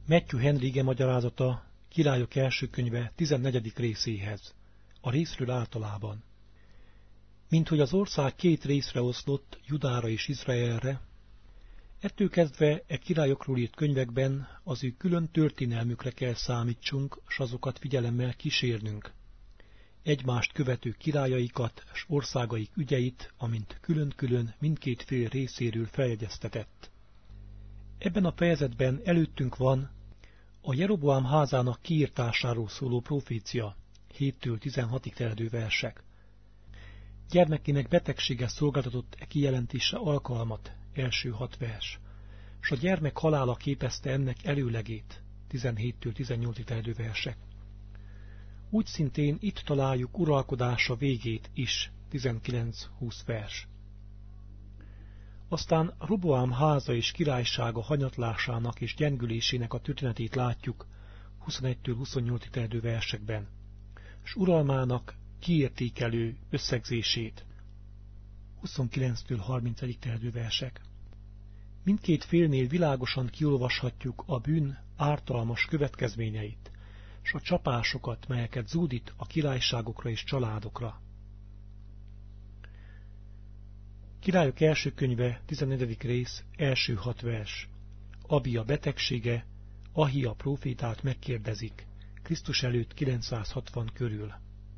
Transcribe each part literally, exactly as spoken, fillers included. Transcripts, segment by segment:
Matthew Henry ige magyarázata Királyok első könyve tizennegyedik részéhez, a részről általában. Mint hogy az ország két részre oszlott, Judára és Izraelre, ettől kezdve e királyokról írt könyvekben az ő külön történelmükre kell számítsunk, s azokat figyelemmel kísérnünk. Egymást követő királyaikat s országaik ügyeit, amint külön-külön mindkét fél részéről feljegyeztetett. Ebben a fejezetben előttünk van a Jeroboám házának kiirtásáról szóló profécia, héttől tizenhatig terjedő versek. Gyermekének betegsége szolgáltatott e kijelentésre alkalmat, első hat vers, s a gyermek halála képezte ennek előlegét, tizenhéttől tizennyolcig terjedő versek. Úgy szintén itt találjuk uralkodása végét is, tizenkilenc-húsz vers. Aztán Roboám háza és királysága hanyatlásának és gyengülésének a történetét látjuk huszonegytől huszonnyolcig terjedő versekben, s uralmának kiértékelő összegzését, huszonkilenctől harmincegyig terjedő versek. Mindkét félnél világosan kiolvashatjuk a bűn ártalmas következményeit, s a csapásokat, melyeket zúdít a királyságokra és családokra. Királyok első könyve, tizennegyedik rész, első hat vers. Abia betegsége, Ahia prófétát megkérdezik, Krisztus előtt kilencszázhatvan körül.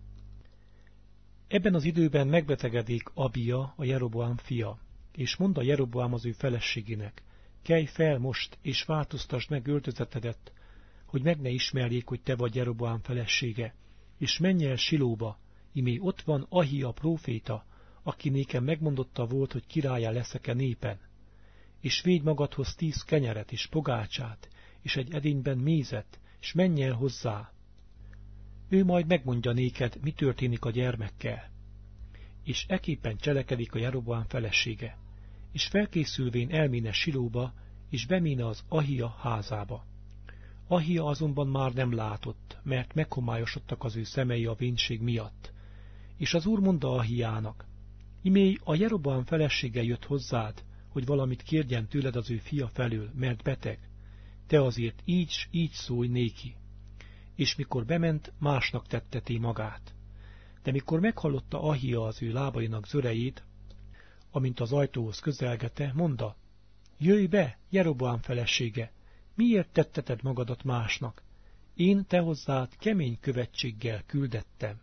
Ebben az időben megbetegedik Abia, a Jeroboám fia, és mondta Jeroboám az ő feleségének, kelj fel most, és változtasd meg öltözetedet, hogy meg ne ismerjék, hogy te vagy Jeroboám felesége, és menj el Silóba, imé ott van Ahia próféta, aki nékem megmondotta volt, hogy királlyá leszek-e népen, és védj magadhoz tíz kenyeret és pogácsát, és egy edényben mézet, és menj el hozzá. Ő majd megmondja néked, mi történik a gyermekkel. És eképpen cselekedik a Jeroboám felesége, és felkészülvén elméne Silóba, és beméne az Ahia házába. Ahia azonban már nem látott, mert meghomályosodtak az ő szemei a vénség miatt. És az Úr mondta Ahiának, imé a Jeroboám felesége jött hozzád, hogy valamit kérjen tőled az ő fia felől, mert beteg. Te azért így s így szólj néki. És mikor bement, másnak tetteti magát. De mikor meghallotta Ahia az ő lábainak zörejét, amint az ajtóhoz közelgete, mondta, jöjj be, Jeroboám felesége, miért tetteted magadat másnak? Én te hozzád kemény követséggel küldettem.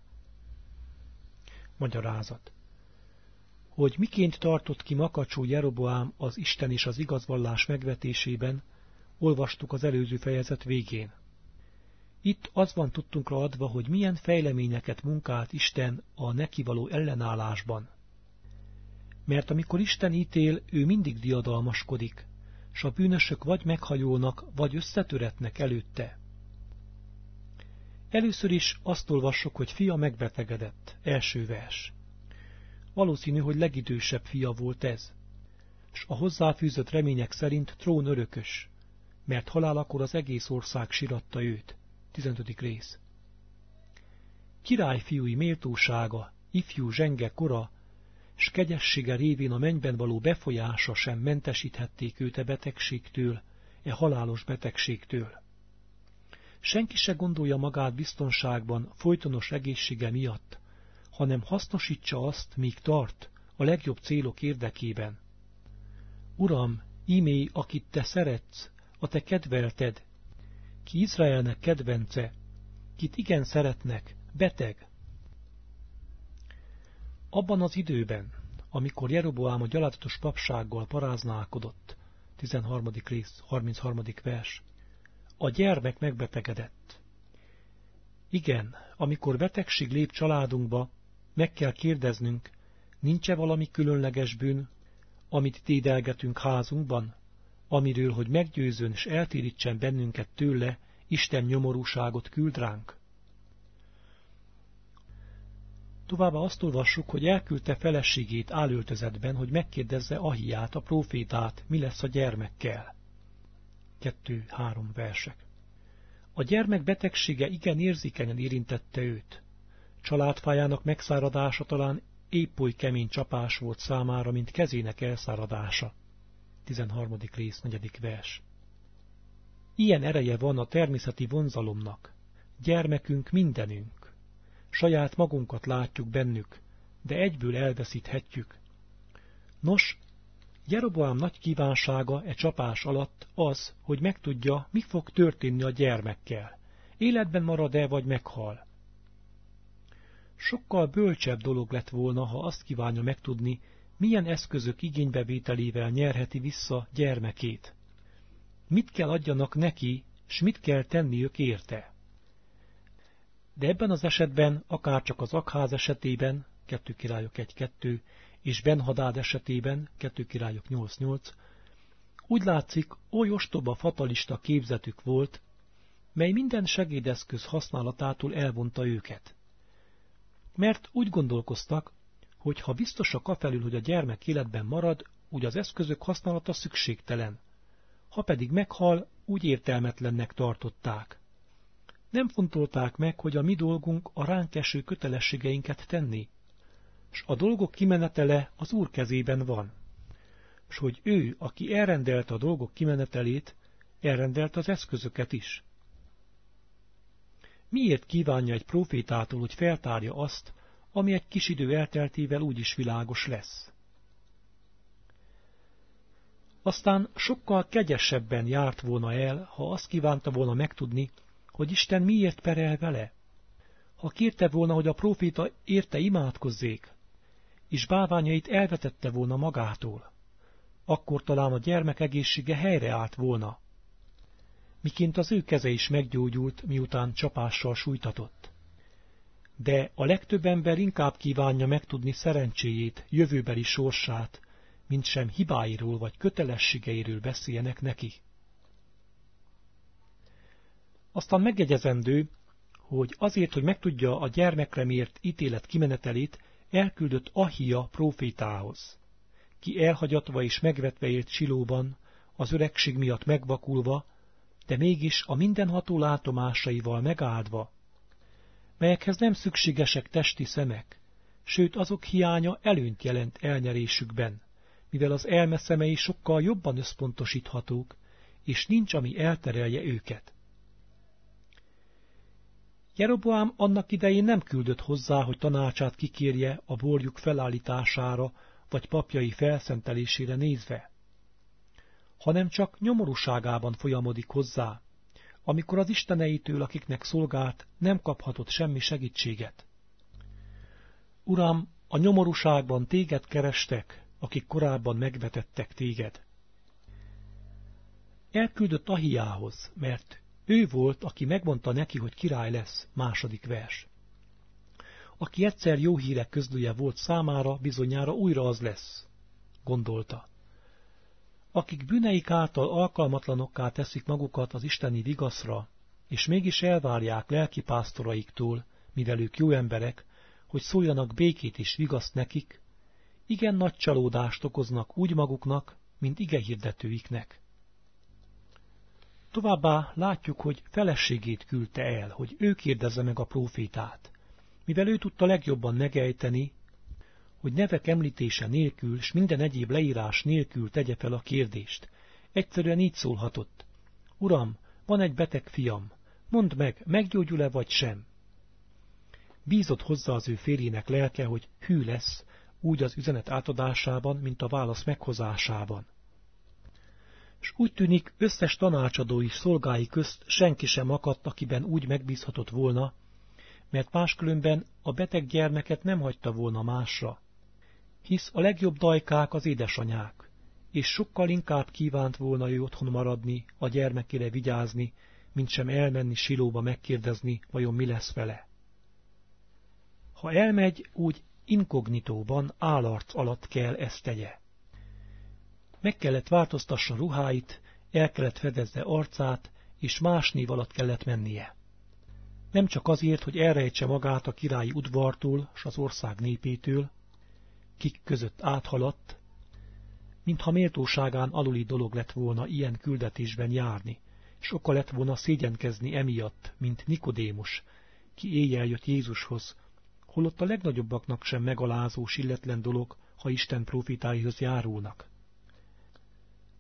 Magyarázat. Hogy miként tartott ki makacsú Jeroboám az Isten és az igazvallás megvetésében, olvastuk az előző fejezet végén. Itt az van tudtunkra adva, hogy milyen fejleményeket munkált Isten a neki való ellenállásban. Mert amikor Isten ítél, ő mindig diadalmaskodik, s a bűnösök vagy meghajolnak, vagy összetöretnek előtte. Először is azt olvassuk, hogy fia megbetegedett, első vers. Valószínű, hogy legidősebb fia volt ez, s a hozzáfűzött remények szerint trón örökös, mert halálakor az egész ország siratta őt. tizenötödik rész. Királyfiúi méltósága, ifjú zsenge kora, s kegyessége révén a mennyben való befolyása sem mentesíthették őt e betegségtől, e halálos betegségtől. Senki se gondolja magát biztonságban folytonos egészsége miatt, hanem hasznosítsa azt, míg tart, a legjobb célok érdekében. Uram, ímé, akit te szeretsz, a te kedvelted, ki Izraelnek kedvence, kit igen szeretnek, beteg. Abban az időben, amikor Jeroboám a gyalázatos papsággal paráználkodott, tizenharmadik rész, harmincharmadik vers, a gyermek megbetegedett. Igen, amikor betegség lép családunkba, meg kell kérdeznünk, nincs-e valami különleges bűn, amit dédelgetünk házunkban, amiről, hogy meggyőzön és eltérítsen bennünket tőle, Isten nyomorúságot küld ránk? Továbbá azt olvassuk, hogy elküldte feleségét álöltözetben, hogy megkérdezze Ahiát, a prófétát, mi lesz a gyermekkel. Kettő-három versek. A gyermek betegsége igen érzékenyen érintette őt. Családfájának megszáradása talán épp oly kemény csapás volt számára, mint kezének elszáradása. tizenharmadik rész, negyedik vers. Ilyen ereje van a természeti vonzalomnak. Gyermekünk mindenünk. Saját magunkat látjuk bennük, de egyből elveszíthetjük. Nos, Jeroboám nagy kívánsága e csapás alatt az, hogy megtudja, mi fog történni a gyermekkel. Életben marad-e, vagy meghal. Sokkal bölcsebb dolog lett volna, ha azt kívánja megtudni, milyen eszközök igénybevételével nyerheti vissza gyermekét. Mit kell adjanak neki, s mit kell tenniük érte. De ebben az esetben, akárcsak az Akház esetében, kettő Királyok egy kettő, és Ben-Hadád esetében, kettő Királyok nyolc nyolc, úgy látszik, oly ostoba fatalista képzetük volt, mely minden segédeszköz használatától elvonta őket. Mert úgy gondolkoztak, hogy ha biztosak afelül, hogy a gyermek életben marad, úgy az eszközök használata szükségtelen. Ha pedig meghal, úgy értelmetlennek tartották. Nem fontolták meg, hogy a mi dolgunk a ránk eső kötelességeinket tenni, s a dolgok kimenetele az Úr kezében van, s hogy ő, aki elrendelte a dolgok kimenetelét, elrendelte az eszközöket is. Miért kívánja egy prófétától, hogy feltárja azt, ami egy kis idő elteltével úgyis világos lesz? Aztán sokkal kegyesebben járt volna el, ha azt kívánta volna megtudni, hogy Isten miért perel vele. Ha kérte volna, hogy a próféta érte imádkozzék, és bálványait elvetette volna magától, akkor talán a gyermek egészsége helyreállt volna, miként az ő keze is meggyógyult, miután csapással sújtatott. De a legtöbb ember inkább kívánja megtudni szerencséjét, jövőbeli sorsát, mint sem hibáiról vagy kötelességeiről beszéljenek neki. Aztán megjegyezendő, hogy azért, hogy megtudja a gyermekre mért ítélet kimenetelét, elküldött Ahija prófétához, ki elhagyatva és megvetve élt Silóban, az öregség miatt megvakulva, de mégis a mindenható látomásaival megáldva, melyekhez nem szükségesek testi szemek, sőt azok hiánya előnyt jelent elnyerésükben, mivel az elme szemei sokkal jobban összpontosíthatók, és nincs, ami elterelje őket. Jeroboám annak idején nem küldött hozzá, hogy tanácsát kikérje a borjuk felállítására vagy papjai felszentelésére nézve, hanem csak nyomorúságában folyamodik hozzá, amikor az isteneitől, akiknek szolgált, nem kaphatott semmi segítséget. Uram, a nyomorúságban téged kerestek, akik korábban megvetettek téged. Elküldött Ahijához, mert ő volt, aki megmondta neki, hogy király lesz, második vers. Aki egyszer jó hírek közlője volt számára, bizonyára újra az lesz, gondolta. Akik bűneik által alkalmatlanokká teszik magukat az isteni vigaszra, és mégis elvárják lelkipásztoraiktól, mivel ők jó emberek, hogy szóljanak békét és vigaszt nekik, igen nagy csalódást okoznak úgy maguknak, mint igehirdetőiknek. Továbbá látjuk, hogy feleségét küldte el, hogy ő kérdezze meg a prófétát, mivel ő tudta legjobban megejteni, hogy nevek említése nélkül, s minden egyéb leírás nélkül tegye fel a kérdést. Egyszerűen így szólhatott. Uram, van egy beteg fiam, mondd meg, meggyógyul-e vagy sem? Bízott hozzá az ő férjének lelke, hogy hű lesz, úgy az üzenet átadásában, mint a válasz meghozásában. S úgy tűnik, összes tanácsadói szolgái közt senki sem akadt, akiben úgy megbízhatott volna, mert máskülönben a beteg gyermeket nem hagyta volna másra, hisz a legjobb dajkák az édesanyák, és sokkal inkább kívánt volna ő otthon maradni, a gyermekére vigyázni, mint sem elmenni Silóba megkérdezni, vajon mi lesz vele. Ha elmegy, úgy inkognitóban, állarc alatt kell ezt tegye. Meg kellett változtassa ruháit, el kellett fedezze arcát, és más név alatt kellett mennie. Nem csak azért, hogy elrejtse magát a királyi udvartól s az ország népétől, kik között áthaladt, mintha méltóságán aluli dolog lett volna ilyen küldetésben járni, és oka lett volna szégyenkezni emiatt, mint Nikodémus, ki éjjel jött Jézushoz, holott a legnagyobbaknak sem megalázó, illetlen dolog, ha Isten profétáihoz járulnak.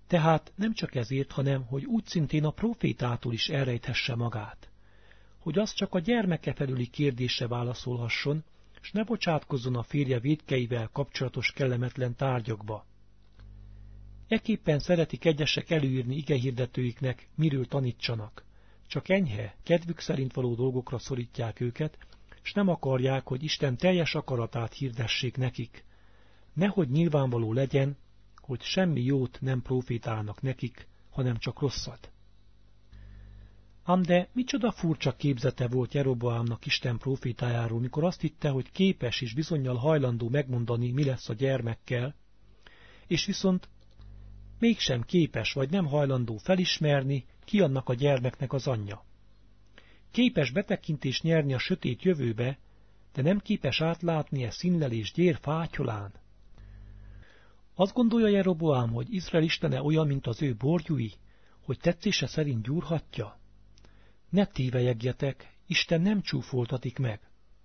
Tehát nem csak ezért, hanem hogy úgy szintén a profétától is elrejthesse magát, hogy az csak a gyermeke felüli kérdésre válaszolhasson, s ne bocsátkozzon a férje vétkeivel kapcsolatos kellemetlen tárgyakba. Ekképpen szeretik egyesek előírni igehirdetőiknek, miről tanítsanak, csak enyhe, kedvük szerint való dolgokra szorítják őket, s nem akarják, hogy Isten teljes akaratát hirdessék nekik. Nehogy nyilvánvaló legyen, hogy semmi jót nem profétálnak nekik, hanem csak rosszat. Ám de micsoda furcsa képzete volt Jeroboámnak Isten profétájáról, mikor azt hitte, hogy képes és bizonnyal hajlandó megmondani, mi lesz a gyermekkel, és viszont mégsem képes vagy nem hajlandó felismerni, ki annak a gyermeknek az anyja. Képes betekintést nyerni a sötét jövőbe, de nem képes átlátni e színlelés gyér fátyolán. Azt gondolja Jeroboám, hogy Izrael istene olyan, mint az ő borjúi, hogy tetszése szerint gyúrhatja? Ne tévelyegjetek, Isten nem csúfoltatik meg.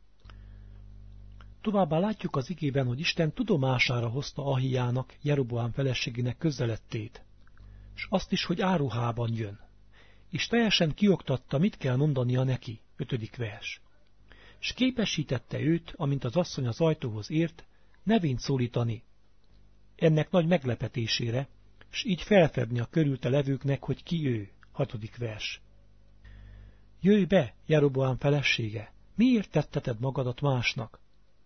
Továbbá látjuk az igében, hogy Isten tudomására hozta Ahijának, Jeroboám feleségének közelettét, s azt is, hogy áruhában jön, és teljesen kioktatta, mit kell mondania neki, ötödik vers. S képesítette őt, amint az asszony az ajtóhoz ért, nevén szólítani, ennek nagy meglepetésére, s így felfedni a körülte levőknek, hogy ki ő, hatodik vers. Jöjj be, Jeroboám felesége, miért tetteted magadat másnak?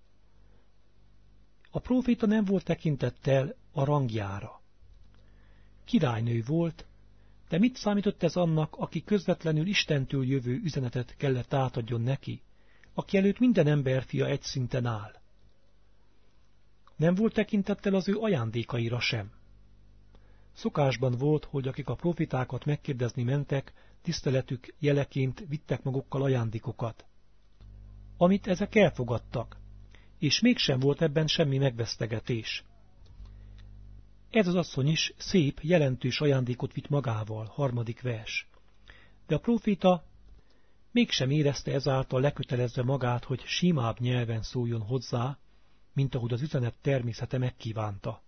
A próféta nem volt tekintettel a rangjára. Királynő volt, de mit számított ez annak, aki közvetlenül Istentől jövő üzenetet kellett átadjon neki, aki előtt minden emberfia egy szinten áll? Nem volt tekintettel az ő ajándékaira sem. Szokásban volt, hogy akik a profitákat megkérdezni mentek, tiszteletük jeleként vittek magukkal ajándékokat, amit ezek elfogadtak, és mégsem volt ebben semmi megvesztegetés. Ez az asszony is szép, jelentős ajándékot vitt magával, harmadik vers. De a próféta mégsem érezte ezáltal lekötelezve magát, hogy simább nyelven szóljon hozzá, mint ahogy az üzenet természete megkívánta.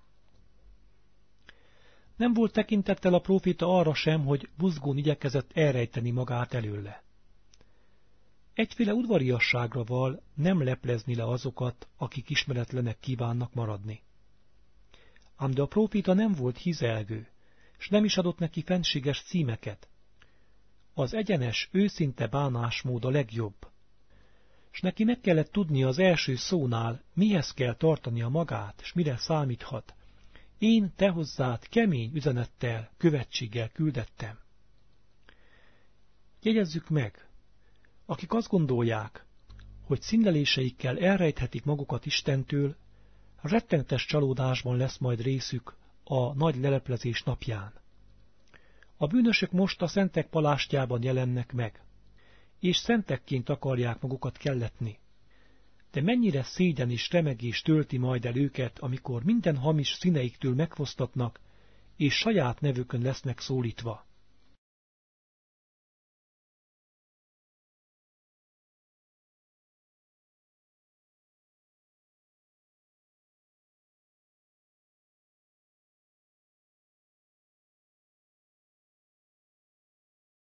Nem volt tekintettel a próféta arra sem, hogy buzgón igyekezett elrejteni magát előle. Egyféle udvariasságra val nem leplezni le azokat, akik ismeretlenek kívánnak maradni. Ám de a próféta nem volt hizelgő, s nem is adott neki fenséges címeket. Az egyenes, őszinte bánásmód a legjobb. S neki meg kellett tudnia az első szónál, mihez kell tartania magát, s mire számíthat. Én te hozzád kemény üzenettel, követséggel küldettem. Jegyezzük meg, akik azt gondolják, hogy színleléseikkel elrejthetik magukat Istentől, rettenetes csalódásban lesz majd részük a nagy leleplezés napján. A bűnösök most a szentek palástjában jelennek meg, és szentekként akarják magukat kelletni. De mennyire szégyen és remegés tölti majd el őket, amikor minden hamis színeiktől megfosztatnak, és saját nevükön lesznek szólítva.